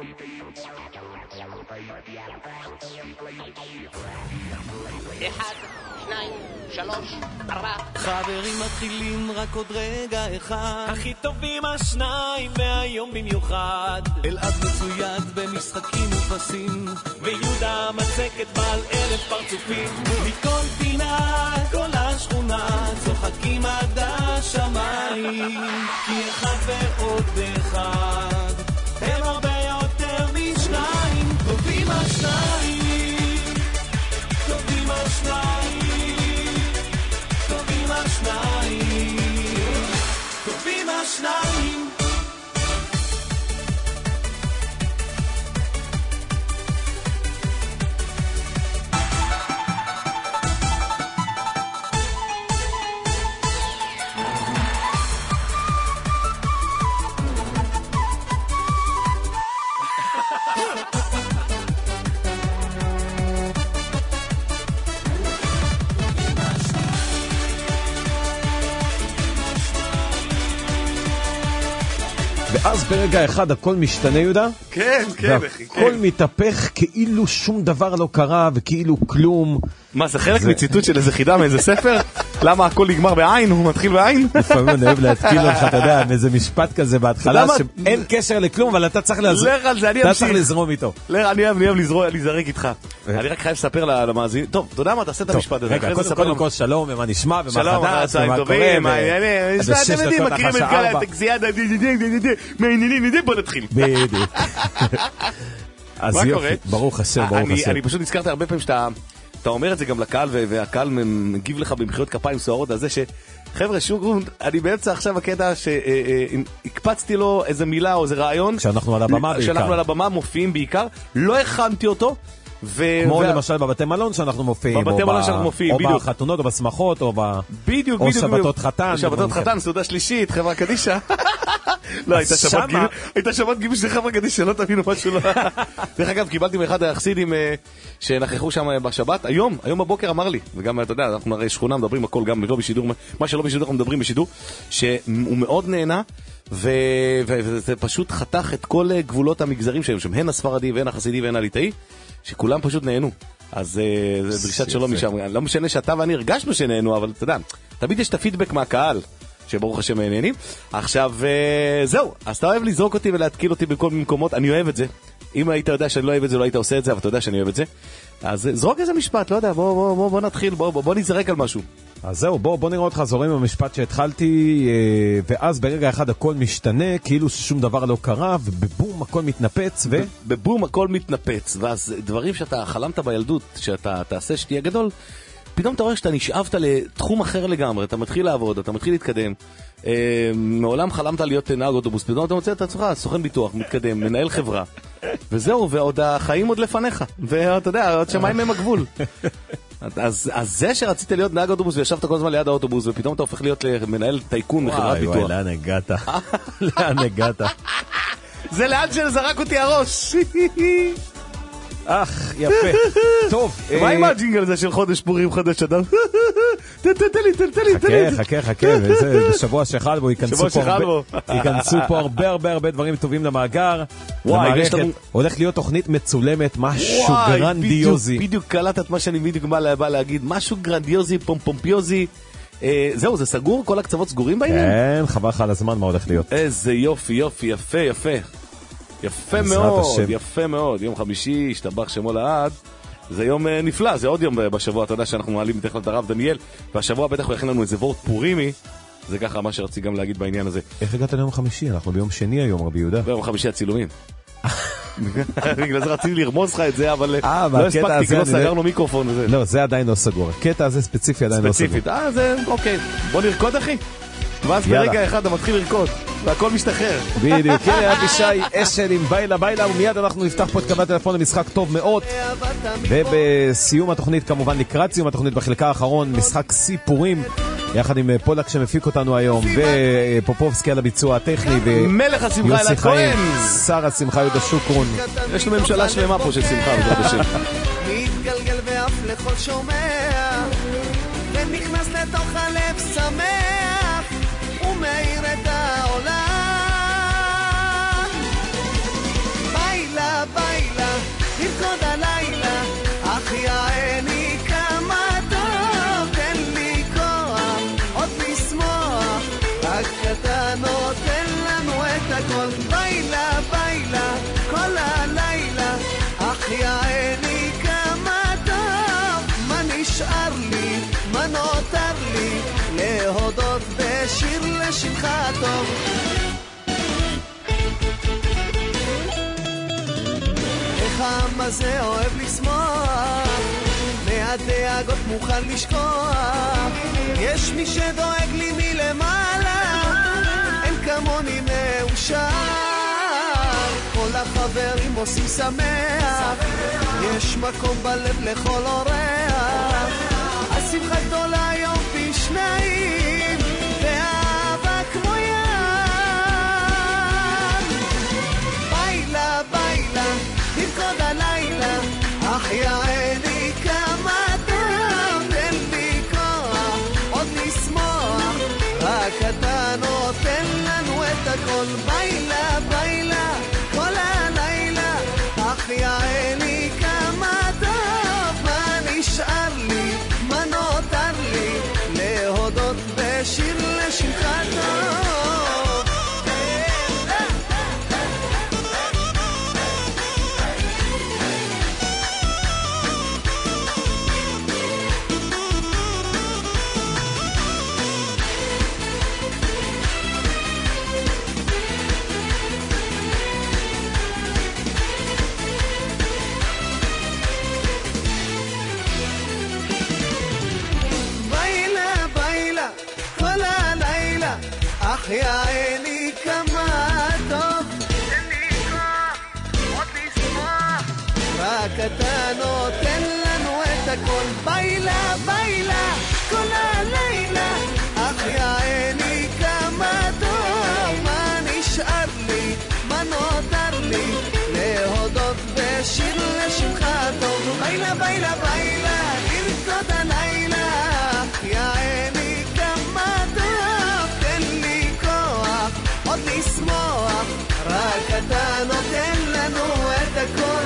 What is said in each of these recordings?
אחד, שניים, שלוש, ארבע. חברים מתחילים רק עוד רגע אחד. הכי טובים השניים והיום במיוחד. אלעד מצויד במשחקים ופסים, ויהודה מצקת בעל 1000 פרצופים. מכל פינה, כל השכונה, צוחקים עד השמיים. כי אחד ועוד אחד הם הרבה יותר משניים. טובים השניים, טובים השניים, טובים השניים, טובים השניים. ואז ברגע אחד הכל משתנה, יהודה. כן, כן, אחי. והכל מתהפך כאילו שום דבר לא קרה וכאילו כלום. מה, זה חלק מציטוט של איזה חידה מאיזה ספר? למה הכל נגמר בעין? הוא מתחיל בעין? לפעמים אני אוהב להתקיל לך, אתה יודע, איזה משפט כזה בהתחלה שאין קשר לכלום, אבל אתה צריך לזרום איתו. אני אוהב להיזרק איתך. אני רק חייב לספר למאזין. טוב, אתה יודע מה, תעשה את המשפט הזה. רגע, קודם כל שלום, ומה נשמע, ומה חדש, ומה קורה. אתם יודעים, מכירים את כל התקזייה, בוא נתחיל. בדיוק. מה קורה? ברוך השם, ברוך השם. אני פשוט נזכרתי הרבה פעמים שאתה אומר את זה גם לקהל, והקהל מגיב לך במחיאות כפיים סוערות על זה חבר'ה, שוגרונד, אני באמצע עכשיו הקטע שהקפצתי לו איזה מילה או איזה רעיון. כשאנחנו על הבמה בעיקר. כשאנחנו על הבמה מופיעים בעיקר, לא הכנתי אותו. כמו למשל בבתי מלון שאנחנו מופיעים, או בחתונות או בשמחות או שבתות חתן, שבתות חתן, סעודה שלישית, חברה קדישה. לא, הייתה שבת גיבוש של חברה קדישה, לא תבינו משהו. דרך אגב, קיבלתי מאחד היחסידים שנכחו שם בשבת, היום בבוקר אמר לי, וגם אתה יודע, אנחנו הרי שכונה מדברים הכל, גם לא בשידור, מה שלא בשידור אנחנו מדברים בשידור, שהוא מאוד נהנה, וזה פשוט חתך את כל גבולות המגזרים שהיו שם, הן הספרדי והן החסידי והן הליטאי, שכולם פשוט נהנו. אז זה דרישת שלום משם. לא משנה שאתה ואני הרגשנו שנהנו, אבל אתה יודע, תמיד יש את הפידבק מהקהל, שברוך השם נהנים. עכשיו, זהו, אז אתה אוהב לזרוק אותי ולהתקיל אותי בכל מקומות, אני אוהב את זה. אם היית יודע שאני לא אוהב את זה, לא היית עושה את זה, אבל אתה יודע שאני אוהב את זה. אז זרוק איזה משפט, לא יודע, בוא נתחיל, בוא נזרק על משהו. אז זהו, בוא נראה אותך זורם במשפט שהתחלתי, ואז ברגע אחד הכל משתנה, כאילו ששום דבר לא קרה, ובבום הכל מתנפץ, בבום הכל מתנפץ, ואז דברים שאתה חלמת בילדות, שאתה תעשה שתהיה גדול, פתאום אתה רואה שאתה נשאבת לתחום אחר לגמרי, אתה מתחיל לעבוד, אתה מתחיל להתקדם, מעולם חלמת להיות נהג אוטובוס, פתאום אתה מוצא את עצמך, סוכן ביטוח, מתקדם, מנהל חברה, וזהו, ועוד החיים עוד לפניך, ואתה יודע, עוד שמיים הם הגבול. אז זה שרצית להיות נהג אוטובוס וישבת כל הזמן ליד האוטובוס, ופתאום אתה הופך להיות למנהל טייקון מחברת ביטוח. וואי, לאן הגעת? לאן הגעת? זה לאן שזרק אותי הראש. יפה. טוב. מה עם הג'ינגל הזה של חודש פורים חדש אדם? תן לי. חכה. בשבוע שחל בו ייכנסו פה הרבה דברים טובים למאגר. הולך להיות תוכנית מצולמת, משהו גרנדיוזי. בדיוק קלטת את מה שאני בדיוק בא להגיד. משהו גרנדיוזי, פומפיוזי. זהו, זה סגור? כל הקצוות סגורים בעניין? כן, חבל לך על הזמן מה הולך להיות. איזה יופי, יפה. יפה מאוד, יום חמישי, השתבח שמו לעד, זה יום נפלא, זה עוד יום בשבוע, אתה יודע שאנחנו מעלים מתחת הרב דניאל, והשבוע בטח הוא יכין לנו איזה וורט פורימי, זה ככה מה שרציתי גם להגיד בעניין הזה. איך הגעת ליום חמישי? אנחנו ביום שני היום, רבי יהודה. ביום חמישי הצילומים. בגלל זה רציתי לרמוז לך את זה, אבל לא הספקתי, כי לא סגרנו מיקרופון וזה. לא, זה עדיין לא סגור, הקטע הזה ספציפי עדיין לא סגור. זה אוקיי, בוא נרקוד אחי. ואז ברגע אחד אתה מתחיל לרקוד והכל משתחרר. בדיוק, כן, אבישי אשל עם בילה, ומיד אנחנו נפתח פה את קו הטלפון למשחק טוב מאוד, ובסיום התוכנית, כמובן לקראת סיום התוכנית בחלקה האחרון, משחק סיפורים יחד עם פולק שמפיק אותנו היום, ופופובסקי על הביצוע הטכני, מלך השמחה אלעד כהן, שר השמחה יהודה שוקרון. יש לו ממשלה שלמה פה של שמחה בעזרת השם. מתגלגל ואף לכל שומע, ונכנס לתוך הלב שמח ומאיר את העולם. בילה לשמך הטוב. איך העם הזה אוהב לשמוח, מהדאגות מוכן לשכוח. יש מי שדואג לי מלמעלה, אין כמוני מאושר. כל החברים עושים שמח, יש מקום בלב לכל אורח. השמחה גדולה היום פי שניים, ואהבה כמו ים. בילה בילה תרקוד הלילה, אחיה עיני כמה טוב. תן לי כוח עוד לשמוח, רק אתה נותן לנו את הכל. בילה בילה כל הלילה, אחיה עיני כמה טוב. מה נשאר לי, מה נותר לי, להודות בשיר לשמך טוב. אחיה עיני כמה טוב. תן לי כוח עוד לשמוח, רק אתה נותן לנו את הכל. בילה בילה כל הלילה, אחיה עיני כמה טוב. מה נשאר לי, מה נותר לי, להודות בשיר לשמך טוב. בילה בילה בילה תרקוד הלילה, אחיה עיני כמה טוב. עוד לשמוח, רק אתה נותן לנו את הכל.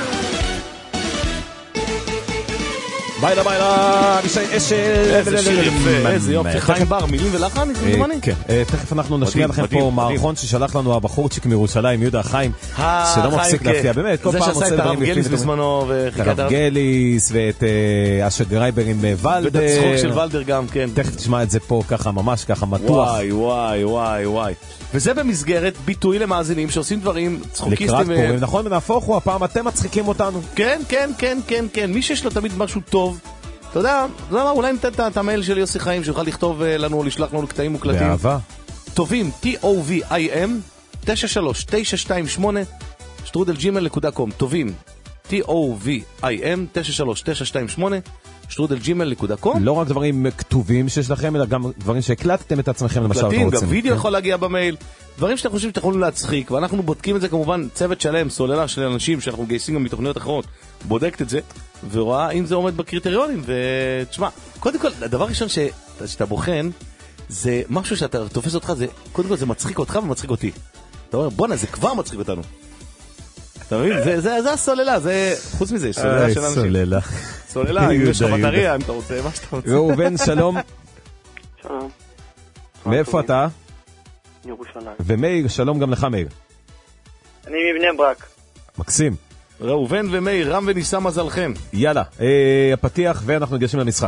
בילה בילה, אבישי אשל. איזה שיר יפה, איזה יופי. חיים בר, מילים ולחן, נזמני? כן, תכף אנחנו נשמיע לכם פה מערכון ששלח לנו הבחורצ'יק מירושלים, יהודה חיים, שלא מפסיק להפתיע, באמת, כל פעם עושה דברים יפים. זה שעשה את הרב גליס בזמנו, את הרב גליס, ואת אשר גרייבר עם ולדר. ואת הצחוק של ולדר גם, כן. תכף תשמע את זה פה ככה, ממש ככה, מתוח. וואי, וואי, וואי, וואי. וזה במסגרת ביטוי למאזינים שעושים דברים צחוקיסטים. לקראת פורים, נכון, ונהפוך הוא, הפעם אתם מצחיקים אותנו. כן, כן, כן, כן, כן. מי שיש לו תמיד משהו טוב, אתה יודע, אולי ניתן את המייל של יוסי חיים, שיוכל לכתוב לנו, לשלח לנו קטעים מוקלטים. באהבה. טובים, TOVIM, 93928, שטרודלג'ימל.com. טובים, TOVIM, 93928, שטרודלג'ימל.com. לא רק דברים כתובים שיש לכם, אלא גם דברים שהקלטתם את עצמכם, למשל. מקלטים, גם וידאו יכול להגיע במייל. דברים שאתם חושבים שאתם יכולים להצחיק, ואנחנו בודקים את זה כמובן, צוות שלם, סוללה של אנשים שאנחנו גייסים גם מתוכניות אחרות, בודקת את זה, ורואה אם זה עומד בקריטריונים, ותשמע, קודם כל, הדבר ראשון שאתה בוחן, זה משהו שאתה תופס אותך, זה, קודם כל זה מצחיק אותך ומצחיק אותי. אתה אומר, בונה, זה כבר מצחיק אותנו. אתה מבין? זה הסוללה, זה, חוץ מזה, יש סוללה של אנשים. סוללה. סוללה, אם יש לך בטריה, אם אתה רוצה, מה שאתה רוצה. ראובן, שלום. שלום. מאיפה אתה? ירושלים. ומאיר, שלום גם לך, מאיר. אני מבני ברק. מקסים. ראובן ומאיר, רם וניסה מזלכם. יאללה, הפתיח ואנחנו ניגשים למשחק.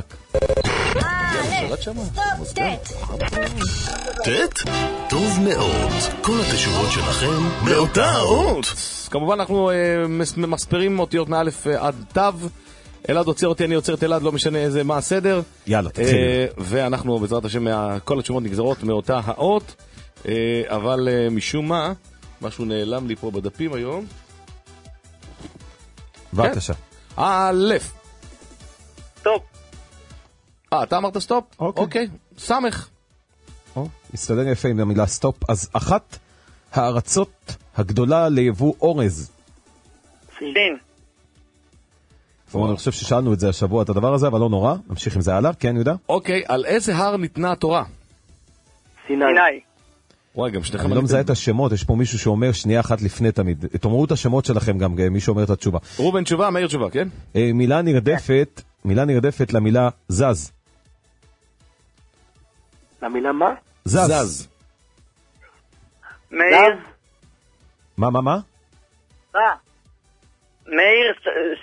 טט? טוב מאוד. כל התשובות שלכם באותה אות. כמובן אנחנו מספרים אותיות מאלף עד תו. אלעד עוצר אותי, אני עוצר את אלעד, לא משנה איזה מה הסדר. יאללה, תתחיל. ואנחנו בעזרת השם, כל התשובות נגזרות מאותה האות. אבל משום מה, משהו נעלם לי פה בדפים היום. בבקשה. א'. סטופ. אתה אמרת סטופ? אוקיי. סמך. מסתדר יפה עם המילה סטופ. אז אחת הארצות הגדולה ליבוא אורז. סין. אני חושב ששאלנו את זה השבוע, את הדבר הזה, אבל לא נורא. נמשיך עם זה הלאה, כן, יהודה? אוקיי, על איזה הר ניתנה התורה? סיני. וואי, גם שניכם... אני לא מזהה את השמות, יש פה מישהו שאומר שנייה אחת לפני תמיד. תאמרו את השמות שלכם גם, מי שאומר את התשובה. ראובן תשובה, מאיר תשובה, כן? מילה נרדפת למילה זז. למילה מה? זז. מאיר. מה? מאיר,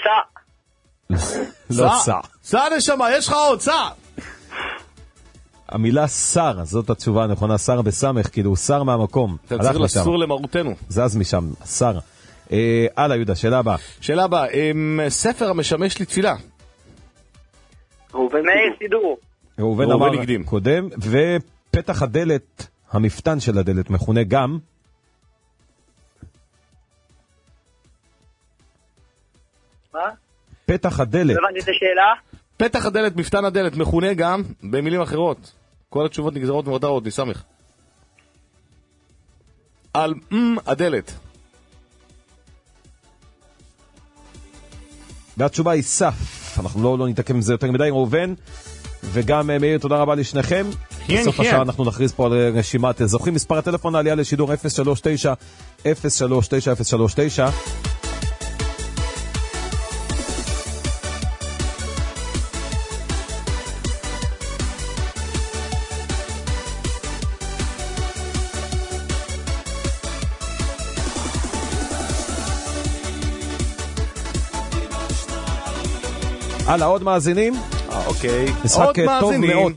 לא סע. סע נשמה, יש לך עוד, סע. המילה שר, זאת התשובה הנכונה, שר בסמך, כאילו הוא שר מהמקום. אתה צריך לסור למרותנו. זז משם, שר. הלאה יהודה, שאלה הבאה. שאלה הבאה, ספר המשמש לתפילה. מאיר סידור. ראובן אמר קודם, ופתח הדלת, המפתן של הדלת, מכונה גם... מה? פתח הדלת. הבנתי את השאלה? פתח הדלת, מפתן הדלת, מכונה גם, במילים אחרות. כל התשובות נגזרות מאותה אות, נסמך. על הדלת. והתשובה היא סף. אנחנו לא נתעכב עם זה יותר מדי, ראובן. וגם מאיר, תודה רבה לשניכם. בסוף השעה אנחנו נכריז פה על רשימת זוכים. מספר הטלפון העלייה לשידור 039-039-039. הלאה, עוד מאזינים? אוקיי. משחק עוד טוב מאזינים. מאוד.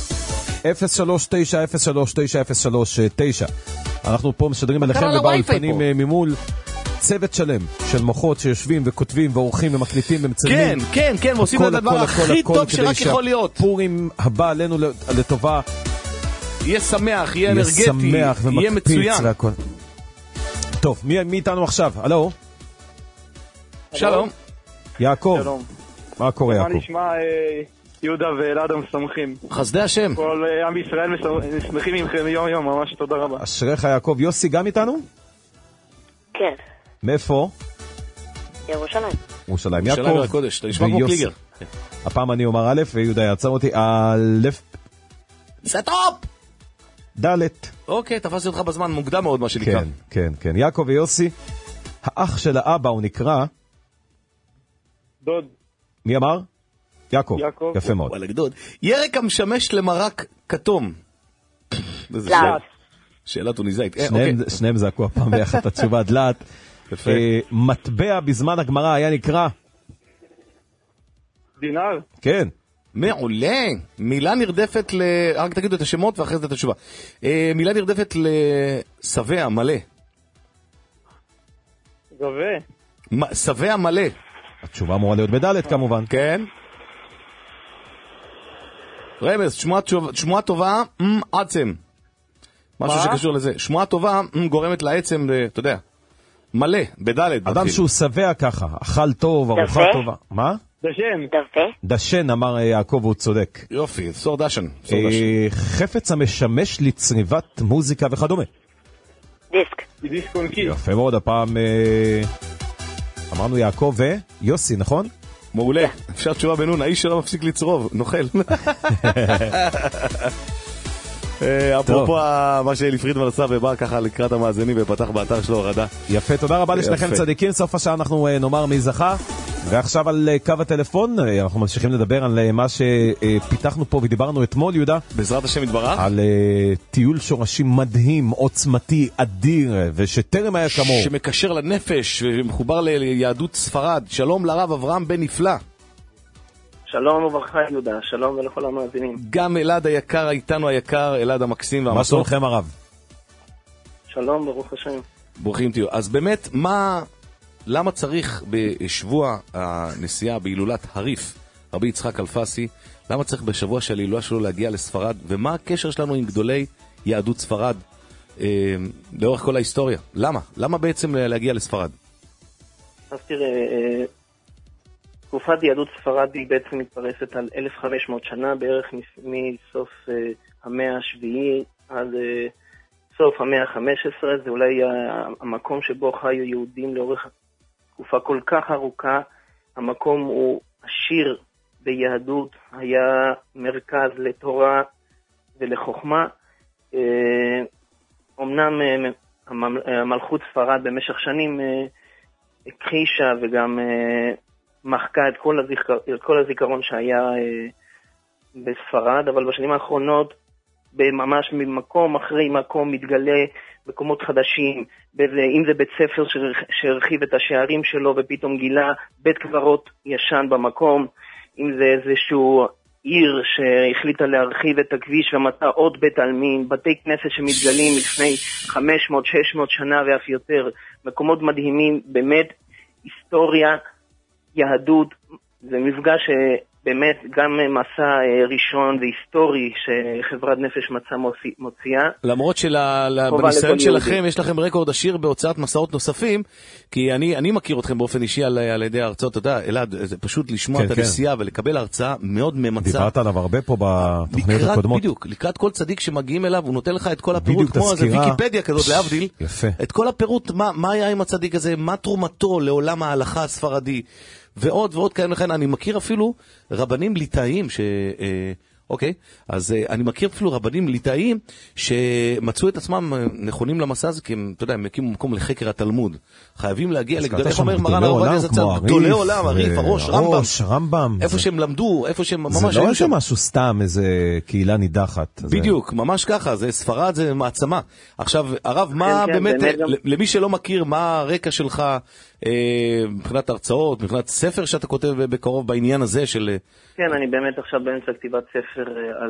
039-039-039. אנחנו פה משדרים עליכם ובאולפנים ממול צוות שלם של מוחות שיושבים וכותבים ועורכים ומקליטים ומצלמים. כן, ועושים את הדבר הכי טוב שרק יכול להיות. פורים הבא עלינו לטובה. יהיה שמח, יהיה אנרגטי, יהיה מצוין. טוב, מי איתנו עכשיו? הלו? שלום. יעקב. שלום. מה קורה יעקב? מה נשמע יהודה ואלעד המשמחים? חסדי השם. כל עם ישראל שמחים ממכם יום יום, ממש תודה רבה. אשריך יעקב. יוסי גם איתנו? כן. מאיפה? ירושלים. ירושלים. ירושלים יעקב הקודש, אתה נשמע כמו קליגר. הפעם אני אומר א' ויהודה יעצר אותי. א' סטופ! ד'. אוקיי, תפסתי אותך בזמן מוקדם מאוד מה שנקרא. כן. יעקב ויוסי, האח של האבא הוא נקרא... דוד. מי אמר? יעקב. יפה מאוד. וואלה גדוד. ירק המשמש למרק כתום. דלת. שאלה טוניסאית. שניהם זעקו הפעם ביחד את התשובה דלת. יפה. מטבע בזמן הגמרא היה נקרא... דינר? כן. מעולה. מילה נרדפת ל... רק תגידו את השמות ואחרי זה את התשובה. מילה נרדפת לשבע מלא. גבה. שבע מלא. התשובה אמורה להיות בדלת כמובן. כן. רמז, שמועה טובה, עצם. משהו שקשור לזה. שמועה טובה גורמת לעצם, אתה יודע, מלא, בדלת. אדם שהוא שבע ככה, אכל טוב, ארוחה טובה. מה? דשן. דשן, אמר יעקב, הוא צודק. יופי, סור דשן. חפץ המשמש לצריבת מוזיקה וכדומה. דיסק. דיסק אונקי. יפה מאוד, הפעם אמרנו יעקב ויוסי, נכון? מעולה, אפשר תשובה בנון, האיש שלא מפסיק לצרוב, נוכל. אפרופו מה שאלי פרידמן עשה ובא ככה לקראת המאזינים ופתח באתר שלו הורדה. יפה, תודה רבה לשניכם צדיקים. סוף השעה אנחנו נאמר מי זכה. ועכשיו על קו הטלפון אנחנו ממשיכים לדבר על מה שפיתחנו פה ודיברנו אתמול, יהודה, בעזרת השם יתברך, על טיול שורשים מדהים, עוצמתי, אדיר, ושטרם היה כמוהו, שמקשר לנפש ומחובר ליהדות ספרד. שלום לרב אברהם בן נפלא. שלום וברכה יהודה, שלום ולכל המאזינים. גם אלעד היקר איתנו, היקר אלעד המקסים והמסוך. מה שלומכם הרב? שלום, ברוך השם. ברוכים תהיו. אז באמת, למה צריך בשבוע הנסיעה בהילולת הריף, רבי יצחק אלפסי, למה צריך בשבוע של ההילולה שלו להגיע לספרד, ומה הקשר שלנו עם גדולי יהדות ספרד לאורך כל ההיסטוריה? למה בעצם להגיע לספרד? אז תראה, תקופת יהדות ספרד היא בעצם מתפרסת על 1500 שנה בערך, מסוף המאה השביעי עד סוף המאה ה-15. זה אולי המקום שבו חיו יהודים לאורך תקופה כל כך ארוכה. המקום הוא עשיר ביהדות, היה מרכז לתורה ולחוכמה. אמנם המלכות ספרד במשך שנים הכחישה וגם מחקה את כל הזיכרון שהיה בספרד, אבל בשנים האחרונות ממש ממקום אחרי מקום מתגלה מקומות חדשים, אם זה בית ספר שהרחיב את השערים שלו ופתאום גילה בית קברות ישן במקום, אם זה איזשהו עיר שהחליטה להרחיב את הכביש ומצאה עוד בית עלמין, בתי כנסת שמתגלים לפני 500-600 שנה ואף יותר, מקומות מדהימים, באמת היסטוריה, יהדות, זה מפגש באמת גם מסע ראשון והיסטורי שחברת נפש מצא מוציאה. למרות שבניסיון שלכם יש לכם רקורד עשיר בהוצאת מסעות נוספים, כי אני מכיר אתכם באופן אישי על ידי ההרצאות, אתה יודע, אלעד, זה פשוט לשמוע את הנסיעה ולקבל הרצאה מאוד ממצה. דיברת עליו הרבה פה בתוכניות הקודמות. בדיוק, לקראת כל צדיק שמגיעים אליו, הוא נותן לך את כל הפירוט, כמו איזה ויקיפדיה כזאת להבדיל, את כל הפירוט, מה היה עם הצדיק הזה, מה תרומתו לעולם ההלכה הספרדי, ועוד ועוד כאלה לכן, אני מכיר אפילו רבנים ליטאיים אוקיי, אז אני מכיר אפילו רבנים ליטאיים שמצאו את עצמם נכונים למסע הזה, כי הם, אתה יודע, הם הקימו מקום לחקר התלמוד. חייבים להגיע לגדולי, איך אומר מרן הרב עובדיה זצ"ל, גדולי עולם, הריף, הראש, רמב"ם. איפה שהם למדו, איפה שהם ממש... זה לא איזה משהו סתם, איזה קהילה נידחת. בדיוק, ממש ככה, זה ספרד, זה מעצמה. עכשיו, הרב, מה באמת, למי שלא מכיר, מה הרקע שלך מבחינת הרצאות, מבחינת ספר שאתה כותב בקרוב בעניין הזה של... כן, אני באמת עכשיו באמצע כתיבת ספר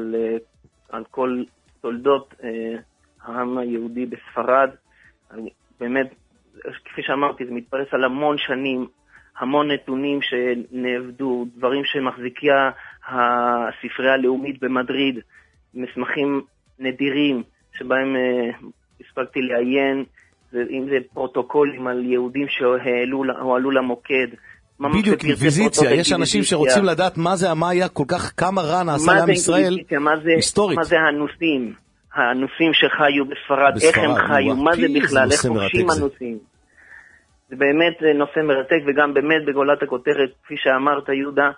על כל תולדות העם היהודי בספרד. באמת, כפי שאמרתי, זה מתפרס על המון שנים, המון נתונים שנעבדו, דברים שמחזיקיה הספרייה הלאומית במדריד, מסמכים נדירים שבהם הספקתי לעיין, אם זה פרוטוקולים על יהודים שהועלו למוקד, בדיוק, אינקוויזיציה, יש אנשים שרוצים לדעת מה היה כל כך, כמה רע נעשה לעם ישראל היסטורית. מה זה הנוסים שחיו בספרד, איך הם חיו, מה זה בכלל, איך חופשים הנוסים. זה באמת נושא מרתק, וגם באמת בגולת הכותרת, כפי שאמרת יהודה,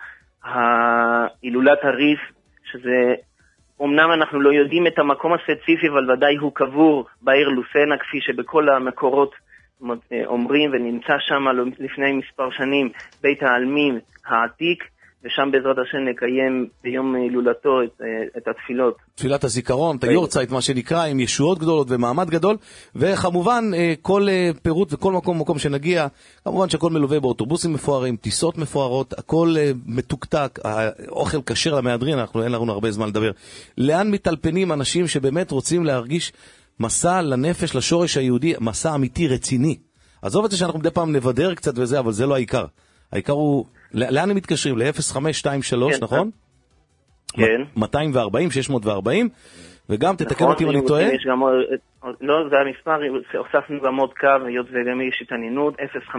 הילולת הריף, שזה, אמנם אנחנו לא יודעים את המקום הספציפי, אבל ודאי הוא קבור בעיר לוסנה, כפי שבכל המקורות אומרים, ונמצא שם לפני מספר שנים בית העלמין העתיק, ושם בעזרת השם נקיים ביום הילולתו את התפילות. תפילת הזיכרון, את היורצייט, מה שנקרא, עם ישועות גדולות ומעמד גדול, וכמובן כל פירוט וכל מקום שנגיע, כמובן שהכל מלווה באוטובוסים מפוארים, טיסות מפוארות, הכל מתוקתק, האוכל כשר למהדרין, אין לנו הרבה זמן לדבר. לאן מתלפנים אנשים שבאמת רוצים להרגיש מסע לנפש, לשורש היהודי, מסע אמיתי רציני. עזוב את זה שאנחנו מדי פעם נבדר קצת וזה, אבל זה לא העיקר. העיקר הוא, לאן הם מתקשרים? ל-0523, נכון? כן. 240, 640, וגם תתקן אותי אם אני טועה. לא, זה המספר, הוספנו גם עוד קו, היות וגם יש התעניינות,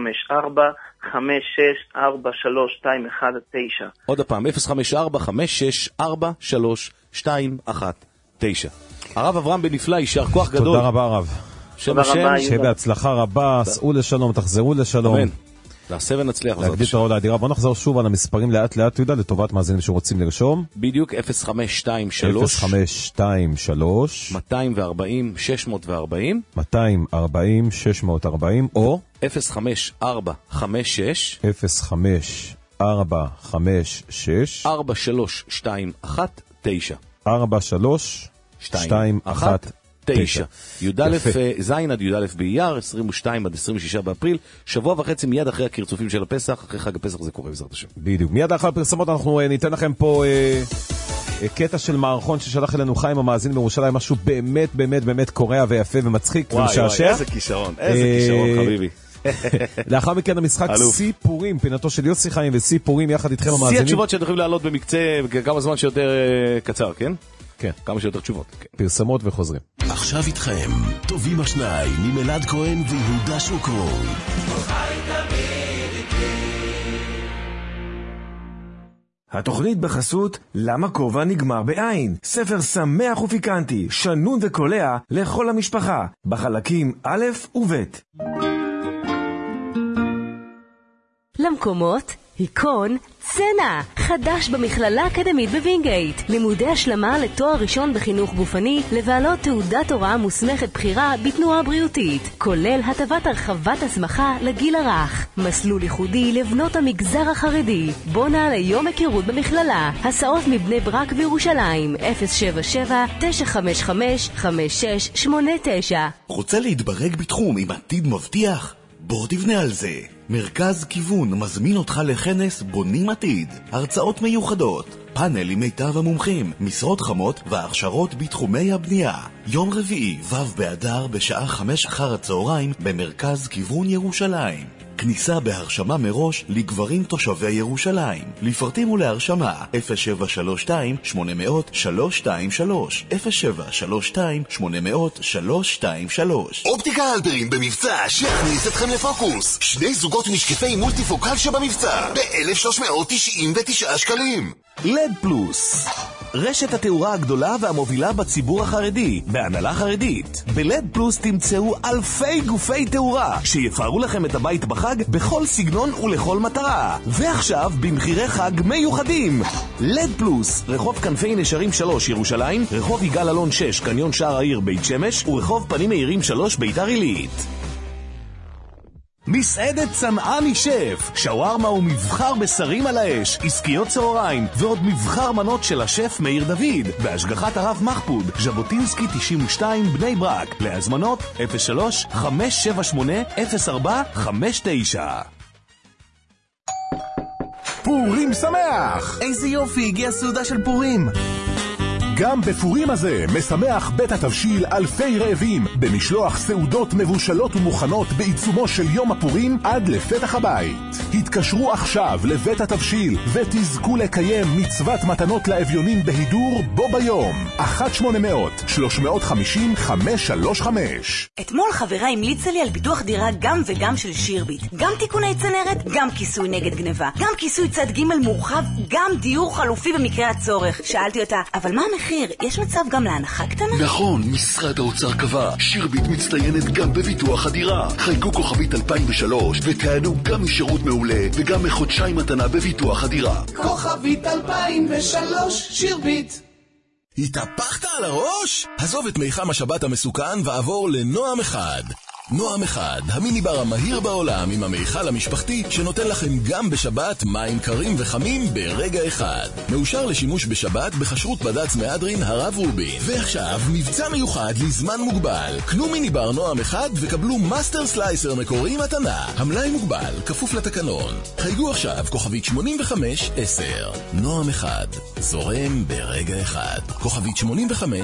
054-564-3219. עוד הפעם, 054-564-3219. הרב אברהם בנפלא, יישר כוח גדול. תודה רבה הרב. שבהצלחה רבה, סעו לשלום, תחזרו לשלום. אמן. נעשה ונצליח. להגדיל את הרעולה האדירה. בוא נחזור שוב על המספרים לאט לאט, יהודה, לטובת מאזינים שרוצים לרשום. בדיוק, 0523 240 640 240 640 או 05456 05456 43219 43219 י"א זין עד י"א באייר, 22 עד 26 באפריל, שבוע וחצי מיד אחרי הקרצופים של הפסח, אחרי חג הפסח זה קורה בעזרת השם. בדיוק, מיד אחרי הפרסמות אנחנו ניתן לכם פה קטע של מערכון ששלח אלינו חיים המאזין בירושלים, משהו באמת באמת באמת קורע ויפה ומצחיק ומשעשע. איזה כישרון, חביבי. לאחר מכן המשחק סיפורים, פינתו של יוסי חיים וסיפורים יחד איתכם המאזינים. שיא התשובות שאתם יכולים לעלות במקצה כמה זמן שיותר קצר, כן? כן. כמה שיותר תשובות. פרסמות וחוזרים. עכשיו איתכם, טובים השניים, עם אלעד כהן ויהודה שוקרון. התוכנית בחסות למה כובע נגמר בעין. ספר שמח ופיקנטי, שנון וקולע לכל המשפחה, בחלקים א' וב'. למקומות היקון צנע, חדש במכללה האקדמית בווינגייט. לימודי השלמה לתואר ראשון בחינוך גופני לבעלות תעודת הוראה מוסמכת בחירה בתנועה בריאותית, כולל הטבת הרחבת הסמכה לגיל הרך. מסלול ייחודי לבנות המגזר החרדי. בונה ליום היכרות במכללה. הסעות מבני ברק וירושלים, 077-955-5689. רוצה להתברג בתחום עם עתיד מבטיח? בוא תבנה על זה. מרכז כיוון מזמין אותך לכנס בונים עתיד. הרצאות מיוחדות, פאנל עם מיטב המומחים, משרות חמות והכשרות בתחומי הבנייה. יום רביעי, ו' באדר, בשעה 5 אחר הצהריים, במרכז כיוון ירושלים. כניסה בהרשמה מראש לגברים תושבי ירושלים. לפרטים ולהרשמה 0732-800-323 0732-800-323. אופטיקה הלפרין במבצע שיכניס אתכם לפוקוס. 2 זוגות משקפי מולטיפוקל שבמבצע ב-1,399 שקלים. לד פלוס, רשת התאורה הגדולה והמובילה בציבור החרדי, בהנהלה חרדית. בלד פלוס תמצאו אלפי גופי תאורה שיפארו לכם את הבית בחג בכל סגנון ולכל מטרה. ועכשיו במחירי חג מיוחדים. לד פלוס, רחוב כנפי נשרים 3 ירושלים, רחוב יגאל אלון 6 קניון שער העיר בית שמש, ורחוב פנים מאירים 3 ביתר עילית. מסעדת צנעני שף, שווארמה ומבחר בשרים על האש, עסקיות צהריים ועוד מבחר מנות של השף מאיר דוד בהשגחת הרב מחפוד, ז'בוטינסקי 92 בני ברק. להזמנות 03-578-0459. פורים שמח! איזה יופי, הגיע סעודה של פורים. גם בפורים הזה משמח בית התבשיל אלפי רעבים במשלוח סעודות מבושלות ומוכנות בעיצומו של יום הפורים עד לפתח הבית. התקשרו עכשיו לבית התבשיל ותזכו לקיים מצוות מתנות לאביונים בהידור בו ביום. 1-800-350-535. אתמול חברה המליצה לי על ביטוח דירה גם וגם של שירביט. גם תיקוני צנרת, גם כיסוי נגד גניבה, גם כיסוי צד ג' מורחב, גם דיור חלופי במקרה הצורך. שאלתי אותה, אבל מה המחיר? יש מצב גם להנחה קטנה? נכון, משרד האוצר קבע. שירביט מצטיינת גם בביטוח הדירה. חייגו כוכבית 2003 ותענו גם משירות מעולה וגם מחודשיים מתנה בביטוח הדירה. כוכבית 2003 שירביט. התהפכת על הראש? עזוב את מיחם השבת המסוכן ועבור לנועם אחד. נועם אחד, המיניבר המהיר בעולם עם המיכל המשפחתי שנותן לכם גם בשבת מים קרים וחמים ברגע אחד. מאושר לשימוש בשבת בחשרות בד"ץ מהדרין הרב רובין. ועכשיו מבצע מיוחד לזמן מוגבל. קנו מיניבר נועם אחד וקבלו מאסטר סלייסר מקורי מתנה. המלאי מוגבל, כפוף לתקנון. חייגו עכשיו כוכבית 85-10. נועם אחד, זורם ברגע אחד. כוכבית 85-10.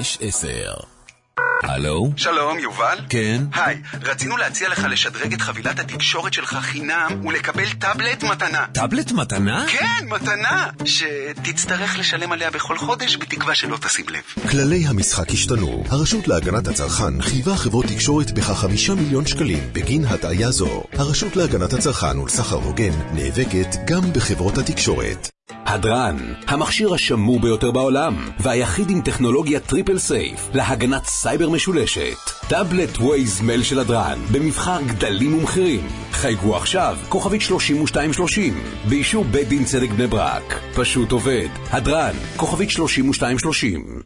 הלו? שלום, יובל? כן? היי, רצינו להציע לך לשדרג את חבילת התקשורת שלך חינם ולקבל טאבלט מתנה. טאבלט מתנה? כן, מתנה! שתצטרך לשלם עליה בכל חודש בתקווה שלא תשים לב. כללי המשחק השתנו. הרשות להגנת הצרכן חייבה חברות תקשורת בכ5 מיליון שקלים בגין הטעיה זו. הרשות להגנת הצרכן ולסחר הוגן נאבקת גם בחברות התקשורת. הדרן, המכשיר השמור ביותר בעולם והיחיד עם טכנולוגיה טריפל סייף להגנת סייבר משולשת. טאבלט ווייז מייל של הדרן במבחר גדלים ומחירים. חייגו עכשיו כוכבית 3230 באישור בית דין צדק בני ברק. פשוט עובד. הדרן, כוכבית 3230.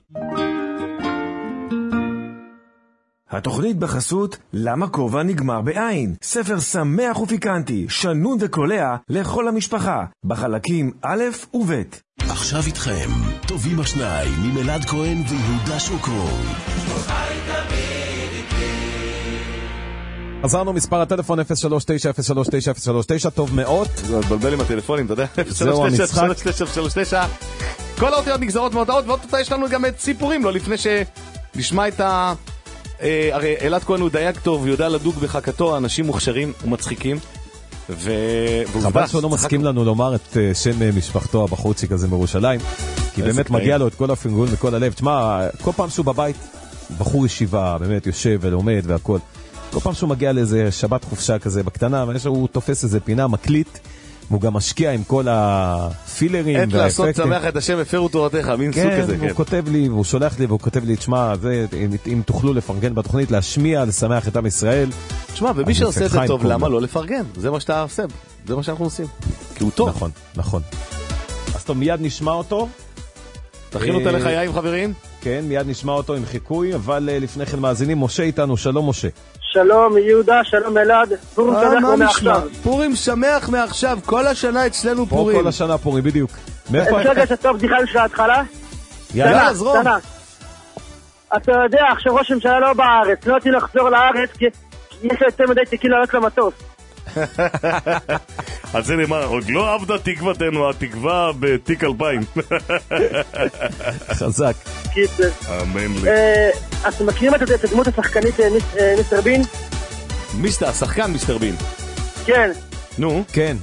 התוכנית בחסות למה כובע נגמר בעין, ספר שמח ופיקנטי, שנון וקולע לכל המשפחה, בחלקים א' וב'. עכשיו איתכם טובים השניים ממלעד כהן ויהודה שוקרון. עזרנו מספר הטלפון 039-039-039, טוב מאוד. זה מתבלבל עם הטלפונים, אתה יודע? זהו המשחק. 039-039. כל האותיות נגזרות מהודעות, ועוד אותה יש לנו גם את סיפורים, לא לפני שנשמע את ה... הרי אלעד כהן הוא דייג טוב, יודע לדוג בחכתו, אנשים מוכשרים ומצחיקים. חבל שהוא לא מסכים לנו לומר את שם משפחתו הבחורצ'יק הזה מירושלים, כי באמת מגיע לו את כל הפינגול וכל הלב. תשמע, כל פעם שהוא בבית, בחור ישיבה, באמת יושב ולומד והכל, כל פעם שהוא מגיע לאיזה שבת חופשה כזה בקטנה, הוא תופס איזה פינה מקליט, והוא גם משקיע עם כל הפילרים והאפקטים. עת לעשות שמח את השם הפרו תורתך, מין סוג כזה. כן, הוא כותב לי, והוא שולח לי, והוא כותב לי, תשמע, אם תוכלו לפרגן בתוכנית, להשמיע, לשמח את עם ישראל. תשמע, ומי שעושה את זה טוב, למה לא לפרגן? זה מה שאתה עושה, זה מה שאנחנו עושים. כי הוא טוב. נכון, נכון. אז טוב, מיד נשמע אותו. תכינו אותה לחיים, חברים. כן, מיד נשמע אותו עם חיקוי, אבל לפני כן מאזינים, משה איתנו, שלום משה. שלום יהודה, שלום אלעד, פורים שמח מעכשיו. פורים שמח מעכשיו, כל השנה אצלנו פורים. כל השנה פורים, בדיוק. אפשר לספר בדיחה של ההתחלה? יאללה, אז רום. אתה יודע, עכשיו ראש הממשלה לא בארץ, לא אותי לחזור לארץ, כי יש לו יותר מדי תיקים לעלות למטוס. אז זה נאמר, עוד לא עבדה תקוותנו, התקווה בתיק 2000. חזק. אמן לי. אתם מכירים את הדמות השחקנית מיסטר בין? השחקן מיסטר בין. כן. נו. כן.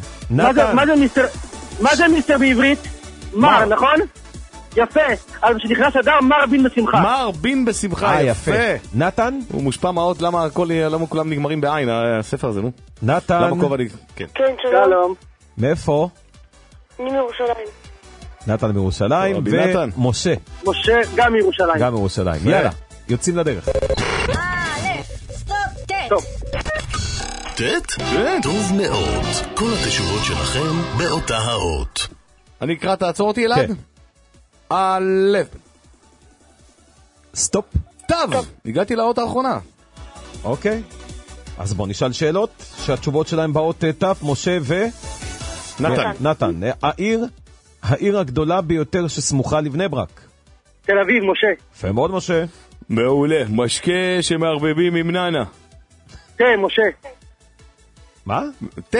מה זה מיסטר בעברית? מר, נכון? יפה. אז כשנכנס אדם, מר בין בשמחה. מר בין בשמחה, יפה. נתן? הוא מושפע מאוד, למה כולם נגמרים בעין, הספר הזה, נו? נתן? למה כובע כן, שלום. מאיפה? אני מירושלים. נתן מירושלים, ומשה. משה, גם מירושלים. גם מירושלים. יאללה, יוצאים לדרך. טוב. טוב מאוד. כל התשובות שלכם באותה האות. אני אקרא, תעצור אותי אלעד? כן. א'. סטופ. טוב. הגעתי לאות האחרונה. אוקיי. אז בוא נשאל שאלות שהתשובות שלהם באות ת', משה נתן. העיר הגדולה ביותר שסמוכה לבני ברק. תל אביב, משה. יפה מאוד, משה. מעולה. משקה שמערבבים עם ננה. תה, משה. מה? תה.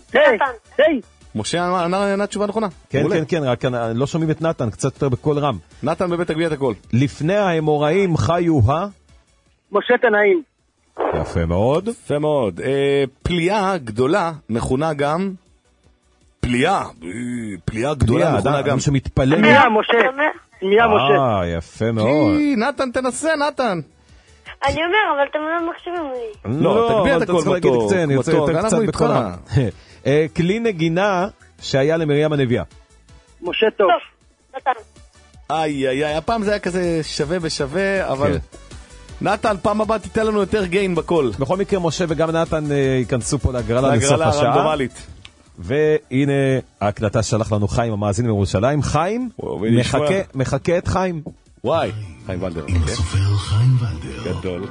משה ענה תשובה נכונה. כן, רק לא שומעים את נתן, קצת יותר בקול רם. נתן בבית הגביית הכל. לפני האמוראים חיו משה תנאים. יפה מאוד. יפה מאוד. פליאה גדולה מכונה גם פליאה גדולה מכונה גם שמתפלל. תמייה, משה. יפה מאוד. נתן, תנסה, נתן. אני אומר, אבל אתם לא מקשיבים לי. לא, תגביה את הכל מתוק. אני רוצה יותר קצת בקול רם. כלי שהיה למרים הנביאה. משה טוב. נתן. הפעם זה היה כזה שווה ושווה, אבל נתן, פעם הבאה תיתן לנו יותר גיין בכל. בכל מקרה, משה וגם נתן ייכנסו פה להגרלה לסוף השעה. רנדומלית. והנה ההקלטה שלח לנו חיים, המאזין מירושלים. חיים, מחכה את חיים. וואי, חיים ולדר. עם הסופר חיים ולדר. גדול.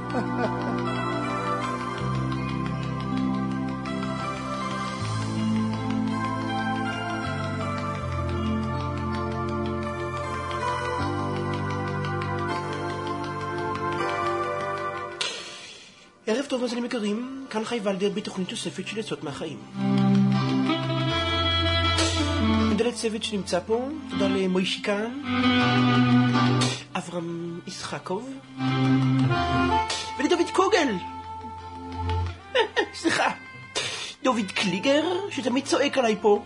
ערב טוב מאזינים יקרים, כאן חיים ולדר בתוכנית תוספת של עצות מהחיים. תודה לצוות שנמצא פה, תודה למוישיקן, אברהם ישחקוב ולדוד קוגל. סליחה, דוד קליגר שתמיד צועק עליי פה.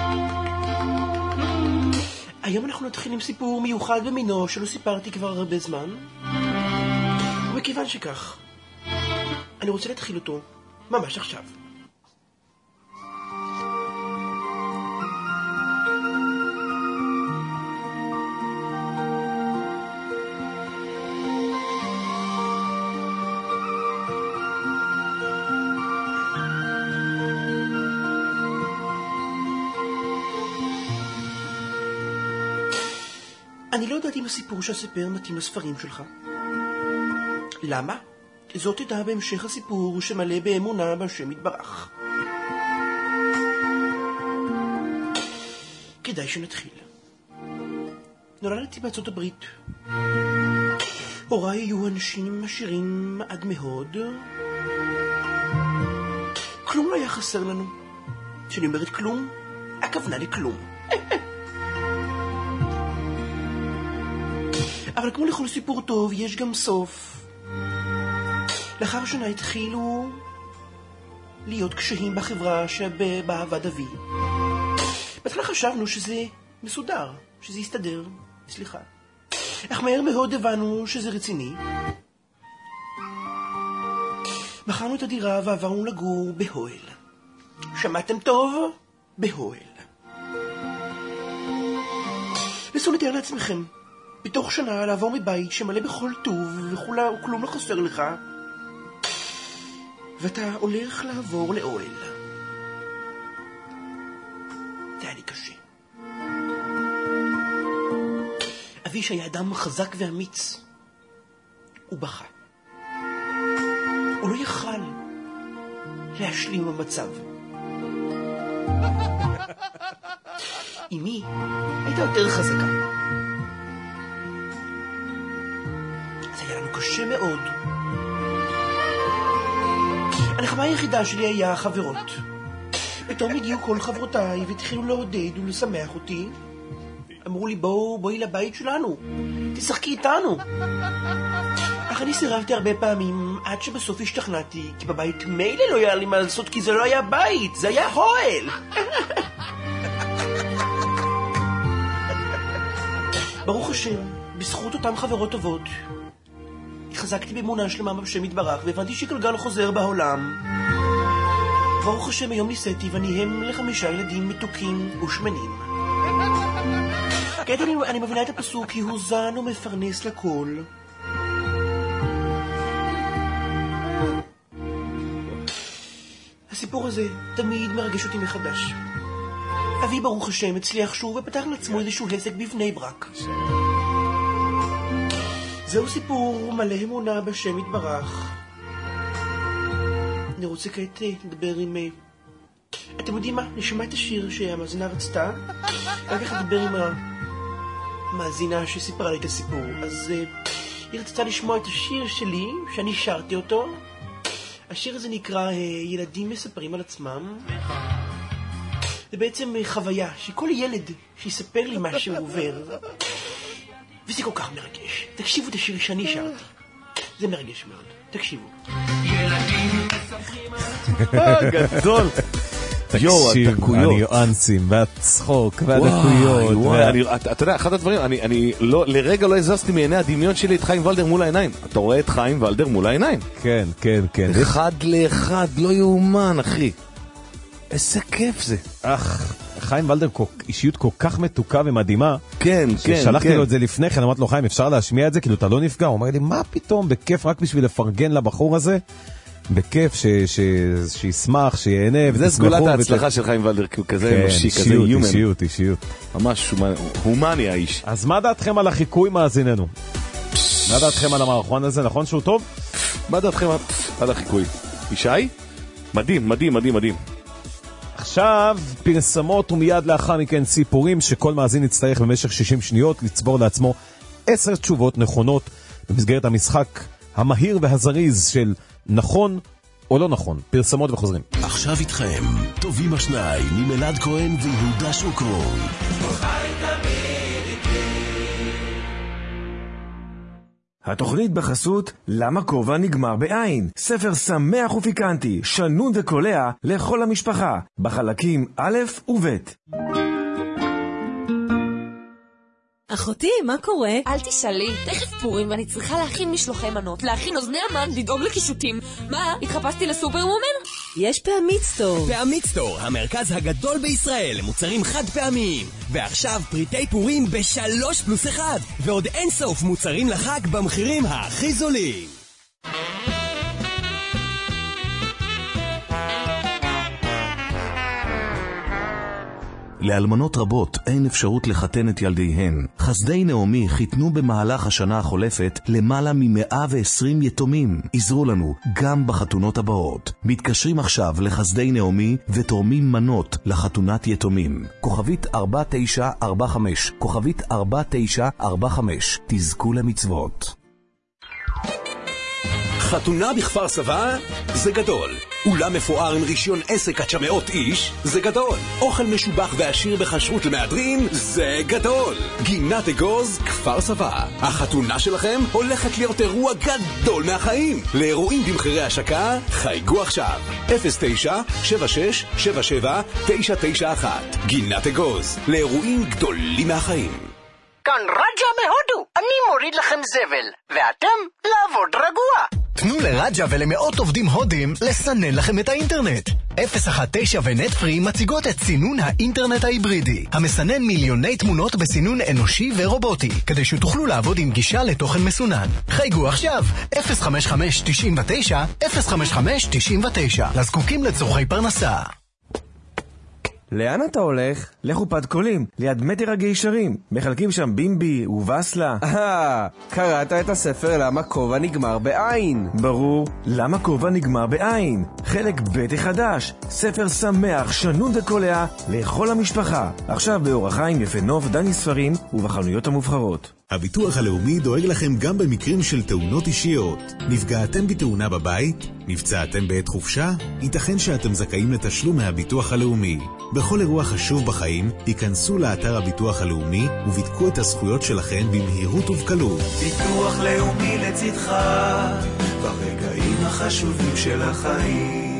היום אנחנו נתחיל עם סיפור מיוחד במינו שלא סיפרתי כבר הרבה זמן, וכיוון שכך אני רוצה להתחיל אותו ממש עכשיו. אני לא יודעת אם הסיפור שהספר מתאים לספרים שלך. למה? זאת תדע בהמשך הסיפור שמלא באמונה בשם יתברך. כדאי שנתחיל. נולדתי בארצות הברית. הוריי היו אנשים עשירים עד מאוד. כלום לא היה חסר לנו. כשאני אומרת כלום, הכוונה לכלום. אבל כמו לכל סיפור טוב, יש גם סוף. לאחר שנה התחילו להיות קשיים בחברה שבה עבד אבי. בהתחלה חשבנו שזה מסודר, שזה יסתדר, סליחה. אך מהר מאוד הבנו שזה רציני. מכרנו את הדירה ועברנו לגור בהואל. שמעתם טוב? בהואל. נסו לתאר לעצמכם, בתוך שנה לעבור מבית שמלא בכל טוב וכלום לא חסר לך, ואתה הולך לעבור לאוהל. זה היה לי קשה. אבי שהיה אדם חזק ואמיץ. הוא בכה. הוא לא יכל להשלים במצב. אמי הייתה יותר חזקה. זה היה לנו קשה מאוד. הנחמה היחידה שלי היה חברות. פתאום הגיעו כל חברותיי והתחילו לעודד ולשמח אותי. אמרו לי, בואי לבית שלנו, תשחקי איתנו. אך אני סירבתי הרבה פעמים, עד שבסוף השתכנעתי, כי בבית מילא לא היה לי מה לעשות, כי זה לא היה בית, זה היה אוהל. ברוך השם, בזכות אותם חברות טובות, התחזקתי באמונה שלמה בשם יתברך, והבנתי שגלגל חוזר בעולם. ברוך השם, היום ניסיתי ואני הם ל5 ילדים מתוקים ושמנים. כעת אני מבינה את הפסוק, כי הוא זן ומפרנס לכל. הסיפור הזה תמיד מרגש אותי מחדש. אבי ברוך השם הצליח שוב ופתח לעצמו איזשהו עסק בבני ברק. זהו סיפור מלא אמונה בשם יתברך. אני רוצה כעת לדבר עם... אתם יודעים מה? נשמע את השיר שהמאזינה רצתה, רק כך לדבר עם המאזינה שסיפרה לי את הסיפור. אז היא רצתה לשמוע את השיר שלי, שאני שרתי אותו. השיר הזה נקרא ילדים מספרים על עצמם. זה בעצם חוויה שכל ילד שיספר לי מה שהוא עובר, וזה כל כך מרגש. תקשיבו את השיר שאני שרתי, זה מרגש מאוד, תקשיבו. ילדים מספרים על עצמם. גדול. תקשיב, הניואנסים והצחוק והדקויות. אתה יודע, אחד הדברים, אני לרגע לא הזזתי מעיני הדמיון שלי את חיים ולדר מול העיניים. אתה רואה את חיים ולדר מול העיניים? כן, כן, כן. אחד לאחד, לא יאומן, אחי. איזה כיף זה. חיים ולדר אישיות כל כך מתוקה ומדהימה. כן, כן. ששלחתי לו את זה לפני כן, אמרתי לו, חיים, אפשר להשמיע את זה? כאילו, אתה לא נפגע. הוא אומר לי, מה פתאום? בכיף רק בשביל לפרגן לבחור הזה. בכיף שישמח, שיהנה. וזה סגולת ההצלחה של חיים ולדר, כי הוא כזה אנושי, כזה יומן. אישיות. ממש הומני האיש. אז מה דעתכם על החיקוי מאזיננו? מה דעתכם על המערכון הזה? נכון שהוא טוב? מה דעתכם על החיקוי? ישי? מדהים, מדהים, מדהים, מדהים. עכשיו פרסמות ומיד לאחר מכן סיפורים שכל מאזין יצטרך במשך 60 שניות לצבור לעצמו 10 תשובות נכונות במסגרת המשחק המהיר והזריז של נכון או לא נכון. פרסמות וחוזרים. עכשיו איתכם טובים השניים עם אלעד כהן ויהודה שוקרון. התוכנית בחסות למה כובע נגמר בעין. ספר שמח ופיקנטי, שנון וקולע לכל המשפחה, בחלקים א' וב'. אחותי, מה קורה? אל תשאלי, תכף פורים ואני צריכה להכין משלוחי מנות, להכין אוזני המן, לדאוג לקישוטים. מה? התחפשתי לסופרוומן? יש פעמית סטור. פעמית סטור, המרכז הגדול בישראל למוצרים חד פעמיים. ועכשיו פריטי פורים ב3+1, ועוד אין סוף מוצרים לחג במחירים הכי זולים. לאלמנות רבות אין אפשרות לחתן את ילדיהן. חסדי נעמי חיתנו במהלך השנה החולפת למעלה מ120 יתומים. עזרו לנו גם בחתונות הבאות. מתקשרים עכשיו לחסדי נעמי ותורמים מנות לחתונת יתומים. כוכבית 4945, כוכבית 4945. תזכו למצוות. חתונה בכפר סבא זה גדול. אולם מפואר עם רישיון עסק עד 900 איש זה גדול. אוכל משובח ועשיר בכשרות למהדרין זה גדול. גינת אגוז כפר סבא. החתונה שלכם הולכת להיות אירוע גדול מהחיים. לאירועים במחירי השקה חייגו עכשיו 09-76-77-991. גינת אגוז לאירועים גדולים מהחיים. כאן רג'ה מהודו, אני מוריד לכם זבל, ואתם לעבוד רגוע. תנו לרג'ה ולמאות עובדים הודים לסנן לכם את האינטרנט. 019 ונטפרי מציגות את סינון האינטרנט ההיברידי, המסנן מיליוני תמונות בסינון אנושי ורובוטי, כדי שתוכלו לעבוד עם גישה לתוכן מסונן. חייגו עכשיו 055-99, 055-99, לזקוקים לצורכי פרנסה. לאן אתה הולך? לחופת קולים, ליד מטר הגיישרים. מחלקים שם בימבי ובסלה. קראת את הספר למה כובע נגמר בעין? ברור, למה כובע נגמר בעין. חלק ב' החדש, ספר שמח, שנון וקולע לכל המשפחה. עכשיו באור החיים, יפה נוף, דני ספרים ובחנויות המובחרות. הביטוח הלאומי דואג לכם גם במקרים של תאונות אישיות. נפגעתם בתאונה בבית? נפצעתם בעת חופשה? ייתכן שאתם זכאים לתשלום מהביטוח הלאומי. בכל אירוע חשוב בחיים, היכנסו לאתר הביטוח הלאומי ובדקו את הזכויות שלכם במהירות ובקלות. ביטוח לאומי לצדך ברגעים החשובים של החיים.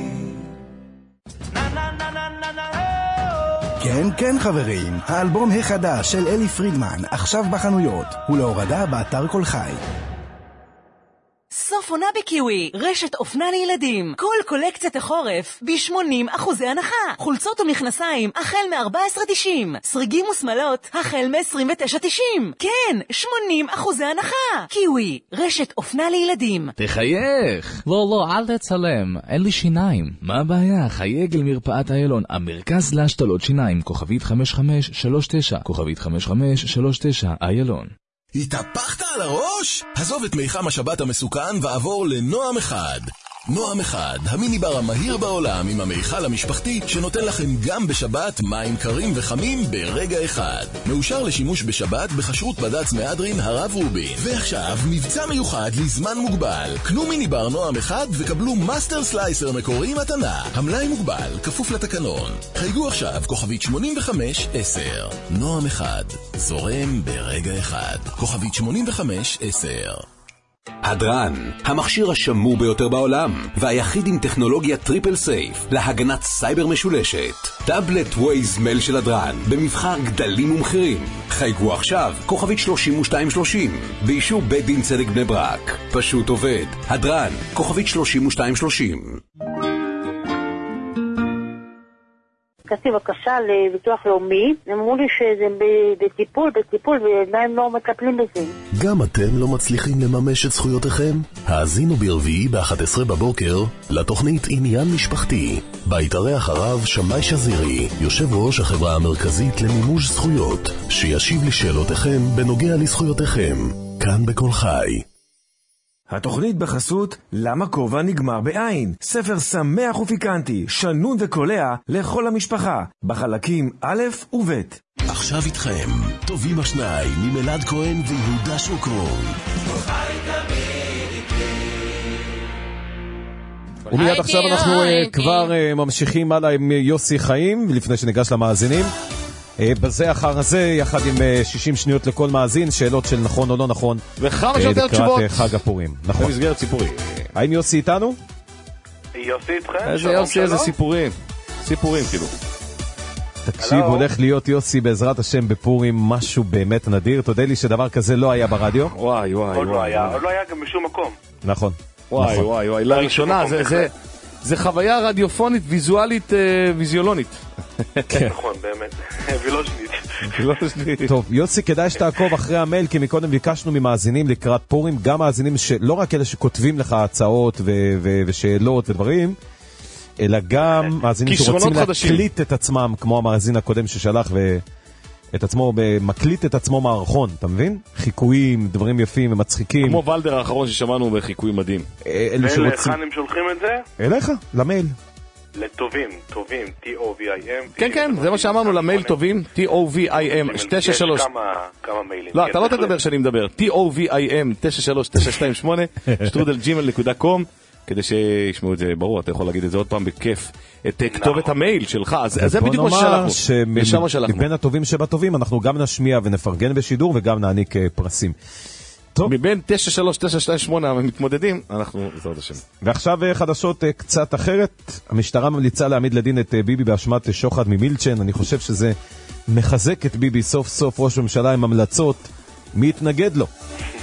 כן, כן חברים, האלבום החדש של אלי פרידמן עכשיו בחנויות ולהורדה באתר כל חי. סוף עונה בקיווי, רשת אופנה לילדים. כל קולקציית החורף ב-80% הנחה. חולצות ומכנסיים החל מ-14.90. סריגים ושמלות החל מ-29.90. כן, 80% הנחה. קיווי, רשת אופנה לילדים. תחייך. לא, אל תצלם, אין לי שיניים. מה הבעיה? חייג אל מרפאת איילון, המרכז להשתלות שיניים, כוכבית 5539, כוכבית 5539, איילון. התהפכת על הראש? עזוב את מיחם השבת המסוכן ועבור לנועם אחד. נועם אחד, המיניבר המהיר בעולם עם המיכל המשפחתי שנותן לכם גם בשבת מים קרים וחמים ברגע אחד. מאושר לשימוש בשבת בחשרות בד"ץ מהדרין הרב רובין. ועכשיו מבצע מיוחד לזמן מוגבל. קנו מיניבר נועם אחד וקבלו מאסטר סלייסר מקורי מתנה. המלאי מוגבל, כפוף לתקנון. חייגו עכשיו כוכבית 8510. נועם אחד, זורם ברגע אחד. כוכבית 8510. הדרן, המכשיר השמור ביותר בעולם והיחיד עם טכנולוגיה טריפל סייף להגנת סייבר משולשת. טאבלט ווייז מייל של הדרן במבחר גדלים ומחירים. חייגו עכשיו כוכבית 3230 באישור בית דין צדק בני ברק. פשוט עובד. הדרן, כוכבית 3230. ביקשתי בקשה לביטוח לאומי, אמרו לי שזה בטיפול ועדיין לא מטפלים בזה. גם אתם לא מצליחים לממש את זכויותיכם? האזינו ברביעי ב-11 בבוקר לתוכנית עניין משפחתי. בה יתארח הרב שמאי שזירי, יושב ראש החברה המרכזית למימוש זכויות, שישיב לשאלותיכם בנוגע לזכויותיכם. כאן בכל חי. התוכנית בחסות למה כובע נגמר בעין, ספר שמח ופיקנטי, שנון וקולע לכל המשפחה, בחלקים א' וב'. עכשיו איתכם, טובים השניים ממלעד כהן ויהודה שוקרון. ומיד עכשיו אנחנו כבר ממשיכים הלאה עם יוסי חיים, לפני שניגש למאזינים. בזה אחר הזה, יחד עם 60 שניות לכל מאזין, שאלות של נכון או לא נכון. וכמה שיותר תשובות. לקראת חג הפורים. נכון. במסגרת סיפורי. האם יוסי איתנו? יוסי איתכם? איזה יוסי, איזה סיפורים. סיפורים כאילו. תקשיב, הולך להיות יוסי בעזרת השם בפורים משהו באמת נדיר. תודה לי שדבר כזה לא היה ברדיו. וואי. עוד לא היה גם בשום מקום. נכון. וואי. לראשונה, זה חוויה רדיופונית, ויזואלית, ויזיולונית. נכון, באמת. ולא שנית. טוב, יוסי, כדאי שתעקוב אחרי המייל, כי מקודם ביקשנו ממאזינים לקראת פורים, גם מאזינים שלא רק אלה שכותבים לך הצעות ושאלות ודברים, אלא גם מאזינים שרוצים להקליט את עצמם, כמו המאזין הקודם ששלח את עצמו, מקליט את עצמו מערכון, אתה מבין? חיקויים, דברים יפים ומצחיקים. כמו ולדר האחרון ששמענו בחיקוי מדהים. ולכאן הם שולחים את זה? אליך, למייל. לטובים, T-O-V-I-M. כן, זה מה שאמרנו, למייל טובים, T-O-V-I-M, 93. כמה מיילים. לא, אתה לא תדבר שאני מדבר, T-O-V-I-M, 93928, שטרודלג'ימל.com, כדי שישמעו את זה, ברור, אתה יכול להגיד את זה עוד פעם בכיף, את כתובת המייל שלך, אז זה בדיוק מה ששלחנו. מבין הטובים שבטובים, אנחנו גם נשמיע ונפרגן בשידור, וגם נעניק פרסים. מבין 93928 המתמודדים, אנחנו בעזרת השם. ועכשיו חדשות קצת אחרת. המשטרה ממליצה להעמיד לדין את ביבי באשמת שוחד ממילצ'ן. אני חושב שזה מחזק את ביבי, סוף סוף ראש הממשלה עם המלצות. מי יתנגד לו?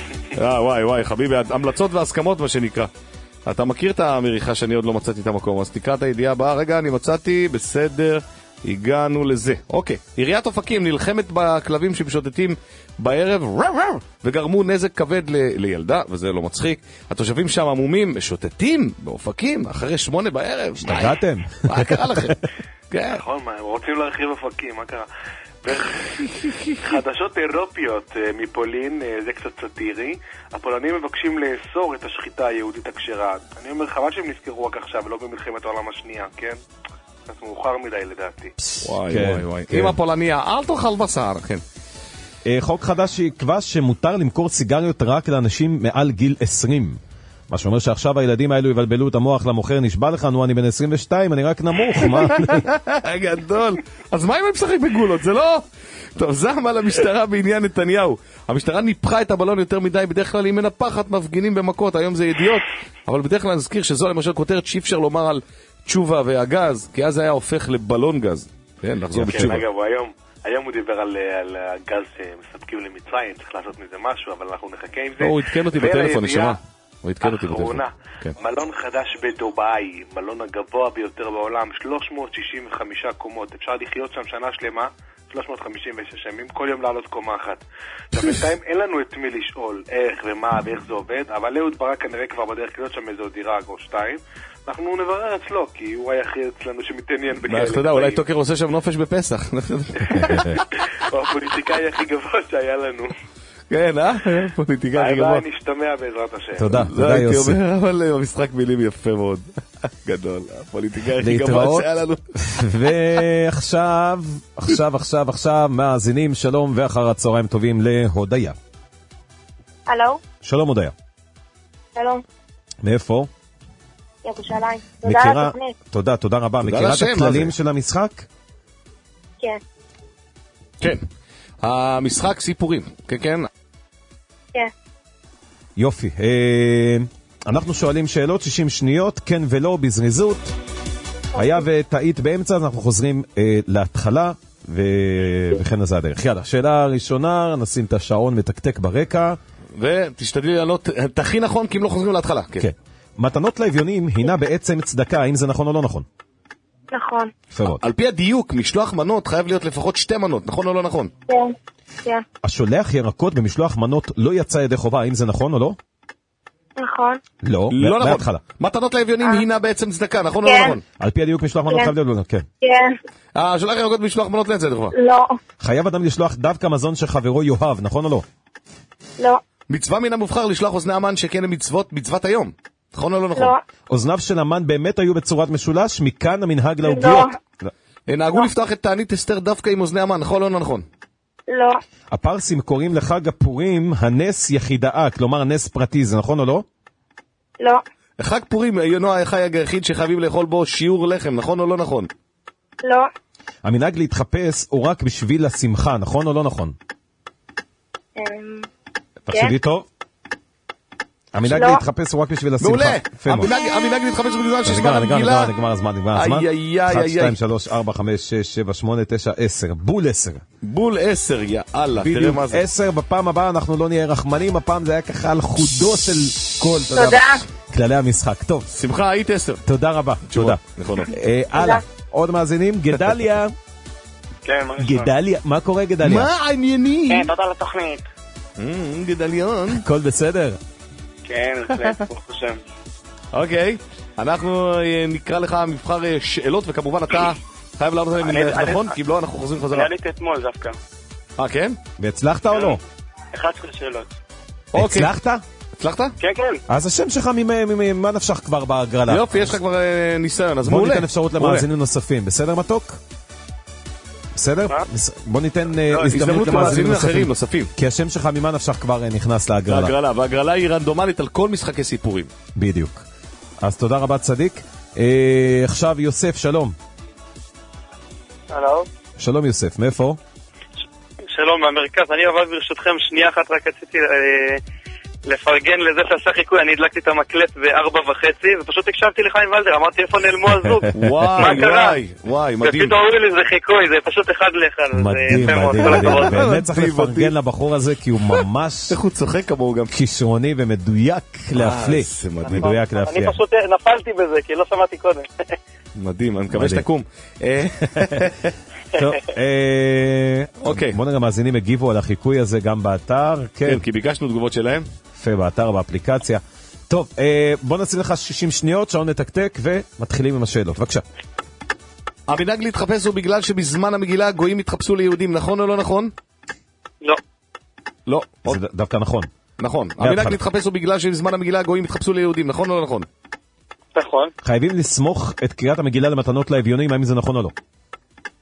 וואי, חביבי, המלצות והסכמות מה שנקרא. אתה מכיר את המריחה שאני עוד לא מצאתי את המקום, אז תקרא את הידיעה הבאה. רגע, אני מצאתי, בסדר, הגענו לזה. אוקיי, עיריית אופקים נלחמת בכלבים שמשוטטים בערב וגרמו נזק כבד לילדה, וזה לא מצחיק. התושבים שם עמומים, משוטטים באופקים אחרי 8 בערב. השתגעתם? מה קרה לכם? נכון, הם רוצים להרחיב אופקים, מה קרה? חדשות אירופיות מפולין, זה קצת סטירי. הפולנים מבקשים לאסור את השחיטה היהודית הכשרה. אני אומר, חבל שהם נזכרו רק עכשיו ולא במלחמת העולם השנייה, כן? קצת מאוחר מדי לדעתי. וואי. עם הפולניה, אל תאכל בשר, כן. חוק חדש שיקבע שמותר למכור סיגריות רק לאנשים מעל גיל 20. מה שאומר שעכשיו הילדים האלו יבלבלו את המוח למוכר, נשבע לך, נו, אני בן 22, אני רק נמוך, מה? גדול. אז מה אם אני משחק בגולות? זה לא... טוב, זעם על המשטרה בעניין נתניהו. המשטרה ניפחה את הבלון יותר מדי, בדרך כלל היא מנפחת מפגינים במכות, היום זה ידיעות, אבל בדרך כלל נזכיר שזו למשל כותרת שאפשר לומר על תשובה והגז, כי אז היה הופך לבלון גז. כן, לחזור בתשובה. אגב, היום הוא דיבר על הגז שמספקים למצרים, צריך לעשות מזה משהו, אבל אנחנו נחכה עם זה. הוא התקן אותי בטלפון, נשמע. הוא התקן אותי בטלפון. מלון חדש בדובאי, מלון הגבוה ביותר בעולם, 365 קומות, אפשר לחיות שם שנה שלמה, 356 ימים, כל יום לעלות קומה אחת. בינתיים אין לנו את מי לשאול איך ומה ואיך זה עובד, אבל אהוד ברק כנראה כבר בדרך להיות שם איזו דירה או שתיים, אנחנו נברר אצלו, כי הוא היחיד אצלנו שמתעניין בכאלה. אתה יודע, אולי טוקר עושה שם נופש בפסח. הוא הפוליטיקאי הכי גבוה שהיה לנו. כן, פוליטיקאי הכי גבוה. היי, נשתמע בעזרת השם. תודה, תודה יוסי. אבל המשחק מילים יפה מאוד. גדול, הפוליטיקאי הכי גבוה שהיה לנו. ועכשיו, מאזינים, שלום ואחר הצהריים טובים להודיה. הלו? שלום הודיה. שלום. מאיפה? ירושלים. תודה על התוכנית. תודה רבה. מכירה את הכללים של המשחק? כן. כן. המשחק סיפורים, כן? כן. יופי. אנחנו שואלים שאלות 60 שניות, כן ולא, בזריזות. היה וטעית באמצע, אז אנחנו חוזרים להתחלה, וכן אז הדרך. יאללה, שאלה ראשונה, נשים את השעון מתקתק ברקע. ותשתדלי לענות, תכי נכון, כי אם לא חוזרים להתחלה. כן. מתנות לאביונים הינה בעצם צדקה, האם זה נכון או לא נכון? נכון. על פי הדיוק, משלוח מנות חייב להיות לפחות 2 מנות, נכון או לא נכון? כן. השולח ירקות במשלוח מנות לא יצא ידי חובה, האם זה נכון או לא? נכון. לא מההתחלה. מתנות לאביונים הינה בעצם צדקה, נכון או לא נכון? על פי הדיוק משלוח מנות חייב להיות, כן. כן. השולח ירקות במשלוח מנות לא יצא ידי חובה? לא. חייב אדם לשלוח דווקא מזון שחברו יאהב, נכון או לא? לא. מצווה מן המובחר לשלוח אוזני המן שכן מצוות היום. נכון או לא נכון? לא. אוזניו של המן באמת היו בצורת משולש, מכאן המנהג לעוגיות. נהגו לפתוח את תענית אסתר דווקא עם אוזני המן, נכון או לא נכון? לא. הפרסים קוראים לחג הפורים הנס יחידאה, כלומר נס פרטי, זה נכון או לא? לא. חג פורים אינו החג היחיד שחייבים לאכול בו שיעור לחם, נכון או לא נכון? לא. המנהג להתחפש הוא רק בשביל השמחה, נכון או לא נכון? תחשבי טוב. המנהג להתחפש הוא רק בשביל השמחה. מעולה! המנהג להתחפש הוא בגלל שיש זמן המגילה. נגמר הזמן. 1, 2, 3, 4, 5, 6, 7, 8, 9, 10. בול 10. בול 10, יאללה, תראה מה זה. 10, בפעם הבאה אנחנו לא נהיה רחמנים, הפעם זה היה ככה על חודו של כל. תודה. כללי המשחק. טוב. שמחה, היית 10. תודה רבה. תודה. הלאה. עוד מאזינים, גדליה. כן, מה נשמע? גדליה, מה קורה גדליה? מה העניינים? כן, תודה לתוכנית. גדליון. הכל בסדר? כן, ברוך השם. אוקיי, אנחנו נקרא לך מבחר שאלות, וכמובן אתה חייב לענות עליהם נכון, כי אם לא אנחנו חוזרים חזרה. אני עליתי אתמול דווקא. כן? והצלחת או לא? 11 שאלות. הצלחת? הצלחת? כן, כן. אז השם שלך ממה נפשך כבר בהגרלה? יופי, יש לך כבר ניסיון, אז בוא ניתן אפשרות למאזינים נוספים, בסדר מתוק? בסדר? בוא ניתן הזדמנות למאזינים נוספים. כי השם שלך ממה נפשך כבר נכנס להגרלה. והגרלה היא רנדומלית על כל משחקי סיפורים. בדיוק. אז תודה רבה צדיק. עכשיו יוסף, שלום. הלו. שלום יוסף, מאיפה? שלום, מהמרכז. אני אבל ברשותכם שנייה אחת רק רציתי לפרגן לזה שעשה חיקוי. אני הדלקתי את המקלט ב4:30 ופשוט הקשבתי לחיים ולדר, אמרתי איפה נעלמו הזוג. וואי, מדהים. ופתאום אמרו לי זה חיקוי, זה פשוט 1:1. מדהים. באמת צריך לפרגן לבחור הזה כי הוא ממש איך הוא צוחק כמוהו גם כישרוני ומדויק להפליא. מדויק להפליא. אני פשוט נפלתי בזה כי לא שמעתי קודם. מדהים, אני מקווה שתקום. טוב, אוקיי. בוא נראה, מאזינים הגיבו על החיקוי הזה גם באתר. כן, כי ביקשנו תגובות שלהם. יפה, באתר, באפליקציה. טוב, בוא נשים לך 60 שניות, שעון נתקתק, ומתחילים עם השאלות. בבקשה. המנהג להתחפש הוא בגלל שבזמן המגילה הגויים התחפשו ליהודים, נכון או לא נכון? לא. לא. זה דווקא נכון. נכון. המנהג להתחפש הוא בגלל שבזמן המגילה הגויים התחפשו ליהודים, נכון או לא נכון? נכון. חייבים לסמוך את קריאת המגילה למתנות לאביונים, האם זה נכון או לא?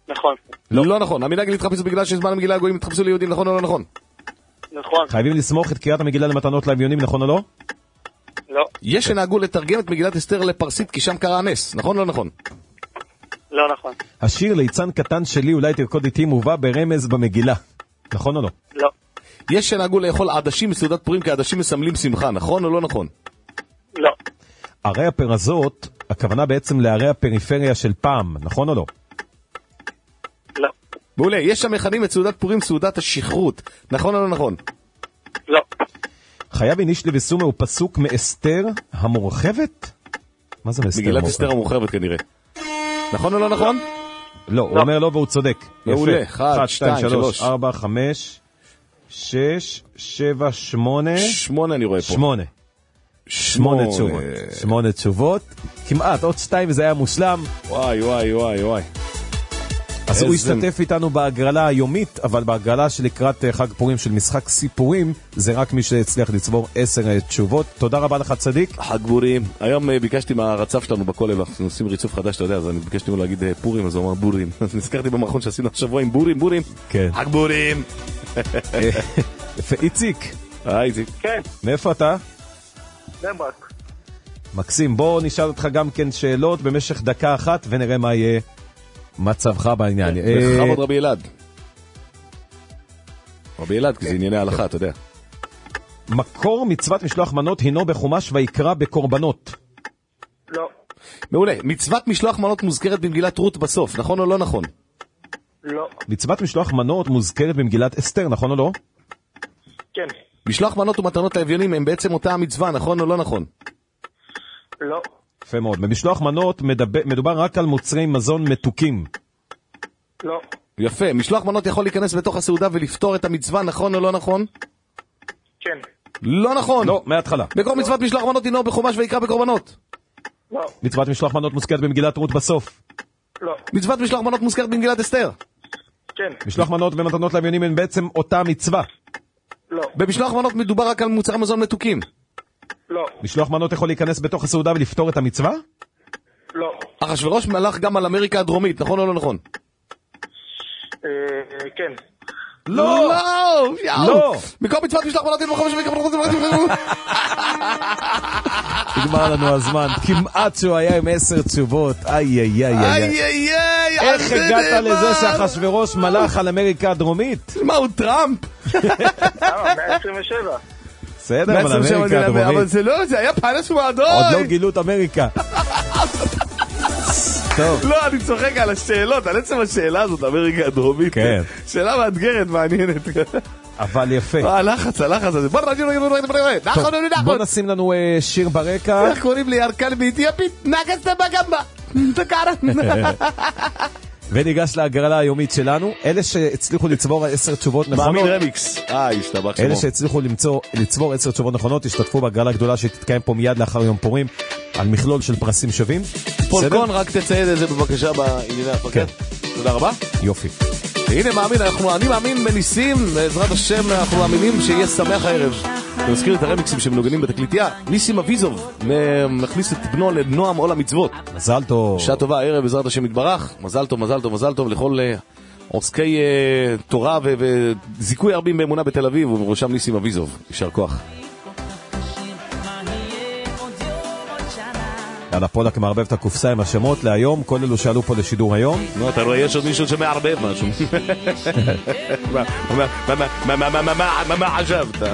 נכון. לא נכון. המנהג להתחפש בגלל שזמן המגילה הגויים התחפשו ליהודים, נכון או לא נכון? נכון. חייבים לסמוך את קריאת המגילה למתנות לאביונים, נכון או לא? לא. יש שנהגו לתרגם את מגילת אסתר לפרסית כי שם קרה הנס, נכון או לא נכון? לא נכון. השיר ליצן קטן שלי אולי תרקוד איתי מובא ברמז במגילה, נכון או לא? לא. יש שנהגו לאכול עדשים בסעודת פורים כי עדשים מסמלים שמחה, נכון או לא נכון? לא. ערי הפרזות, הכוונה בעצם לערי הפריפריה של פעם, נכון או לא? לא. מעולה, יש שם מכנים את סעודת פורים סעודת השכרות, נכון או לא נכון? לא. חייב אינישלי וסומה הוא פסוק מאסתר המורחבת? מה זה מאסתר המורחבת? מגילת אסתר המורחבת כנראה. נכון או לא נכון? לא, הוא אומר לא והוא צודק. מעולה, 1, 2, 3, 4, 5, 6, 7, 8. 8 אני רואה פה. 8 תשובות. 8 תשובות. כמעט, עוד 2 וזה היה מושלם. וואי, וואי, וואי, וואי. אז הוא השתתף איתנו בהגרלה היומית, אבל בהגרלה שלקראת חג פורים של משחק סיפורים, זה רק מי שהצליח לצבור 10 תשובות. תודה רבה לך צדיק. חג בורים. היום ביקשתי מהרצף שלנו בכולל, אנחנו עושים ריצוף חדש, אתה יודע, אז אני ביקשתי לו להגיד פורים, אז הוא אמר בורים. אז נזכרתי במערכון שעשינו השבוע עם בורים. כן. חג בורים. יפה, איציק. איציק. כן. מאיפה אתה? דמרק. מקסים, בוא נשאל אותך גם כן שאלות במשך דקה אחת ונראה מה יהיה מצבך בעניין. בכבוד רבי אלעד. רבי אלעד, כי זה ענייני הלכה, אתה יודע. מקור מצוות משלוח מנות הינו בחומש ויקרא בקורבנות. לא. מעולה. מצוות משלוח מנות מוזכרת במגילת רות בסוף, נכון או לא נכון? לא. מצוות משלוח מנות מוזכרת במגילת אסתר, נכון או לא? כן. משלוח מנות ומתנות לאביונים הם בעצם אותה המצווה, נכון או לא נכון? לא. יפה מאוד. במשלוח מנות מדובר רק על מוצרי מזון מתוקים. לא. יפה. משלוח מנות יכול להיכנס בתוך הסעודה ולפתור את המצווה, נכון או לא נכון? כן. לא נכון. לא, מההתחלה. מקור מצוות משלוח מנות הינו בחומש ויקרא בקורבנות. לא. מצוות משלוח מנות מוזכרת במגילת רות בסוף. לא. מצוות משלוח מנות מוזכרת במגילת אסתר. כן. משלוח מנות ומתנות לאביונים הם בעצם אותה מצווה. לא. במשלוח מנות מדובר רק על מוצרי מזון מתוקים. לא. משלוח מנות יכול להיכנס בתוך הסעודה ולפתור את המצווה? לא. אחשוורוש מלך גם על אמריקה הדרומית, נכון או לא נכון? כן. לא! לא! מקור מצוות משלוח מנות הינו בחומש ויקרא בקורבנות. נגמר לנו הזמן, כמעט שהוא היה עם 10 תשובות. איי. איך הגעת לזה שאחשוורוש מלך על אמריקה הדרומית? מה, הוא טראמפ? 127. בסדר, אבל אמריקה הדרומית. אבל זה לא, זה היה פנס מועדון. עוד לא גילו את אמריקה. טוב. לא, אני צוחק על השאלות, על עצם השאלה הזאת, אמריקה הדרומית. כן. שאלה מאתגרת, מעניינת. אבל יפה. הלחץ הזה. בוא נשים לנו שיר ברקע. איך קוראים לי ירקן באתיופית? נגסת בגמבה. וניגש להגרלה היומית שלנו. אלה שהצליחו לצבור 10 תשובות נכונות. מאמין רמיקס. השתבח שמו. אלה שהצליחו לצבור 10 תשובות נכונות, השתתפו בהגרלה הגדולה שתתקיים פה מיד לאחר יום פורים, על מכלול של פרסים שווים. פולקון, רק תצייד את זה בבקשה בענייני הפקד. תודה רבה. יופי. הנה מאמין, אני מאמין בניסים, בעזרת השם אנחנו מאמינים שיהיה שמח הערב. נזכיר את הרמיקסים שמנוגנים בתקליטייה. ניסים אביזוב מכניס את בנו לנועם עול המצוות. מזל טוב. שעה טובה הערב בעזרת השם יתברך. מזל טוב לכל עוסקי תורה וזיכוי הרבים באמונה בתל אביב, ובראשם ניסים אביזוב. יישר כוח. יאללה, פולק מערבב את הקופסה עם השמות להיום, כל אלו שעלו פה לשידור היום. נו, אתה רואה, יש עוד מישהו שמערבב משהו. מה חשבת?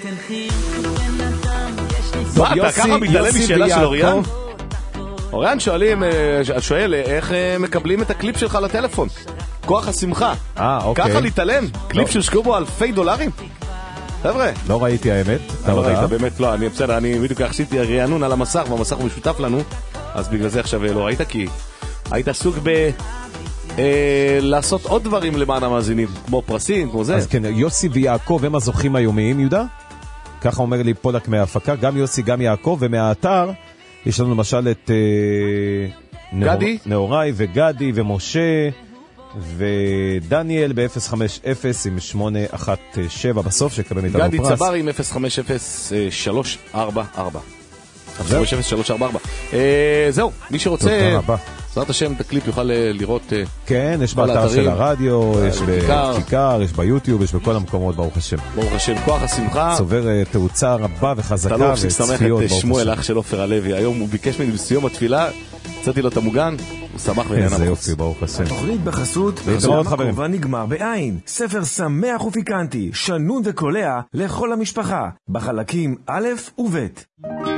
מה, אתה ככה מתעלם משאלה של אוריאן? אוריאן שואל איך מקבלים את הקליפ שלך לטלפון. כוח השמחה. אוקיי. ככה להתעלם? קליפ שהושקעו בו אלפי דולרים? חבר'ה. לא ראיתי האמת. לא ראית, באמת לא. אני בדיוק עשיתי רענון על המסך, והמסך הוא משותף לנו, אז בגלל זה עכשיו לא ראית, כי היית עסוק לעשות עוד דברים למען המאזינים, כמו פרסים, כמו זה. אז כן, יוסי ויעקב הם הזוכים היומיים, יהודה? ככה אומר לי פולק מההפקה, גם יוסי, גם יעקב, ומהאתר יש לנו למשל את גדי, נאורי וגדי ומשה ודניאל ב-050 עם 817 בסוף, שקבל מאיתנו פרס. גדי צבר עם 050-344. 050-344. זהו, מי שרוצה, בעזרת השם, את הקליפ יוכל לראות. כן, יש באתר של הרדיו, יש בכיכר, יש ביוטיוב, יש בכל המקומות, ברוך השם. ברוך השם, כוח השמחה. צובר תאוצה רבה וחזקה וצפיות, ברוך השם. את שמואל, אח של עופר הלוי. היום הוא ביקש ממני בסיום התפילה, הצעתי לו את המוגן, הוא שמח ונהנה. איזה יופי, ברוך השם. התוכנית בחסות, למה כובע נגמר בעין. ספר שמח ופיקנטי, שנון וקולע לכל המשפחה, בחלקים א' וב'.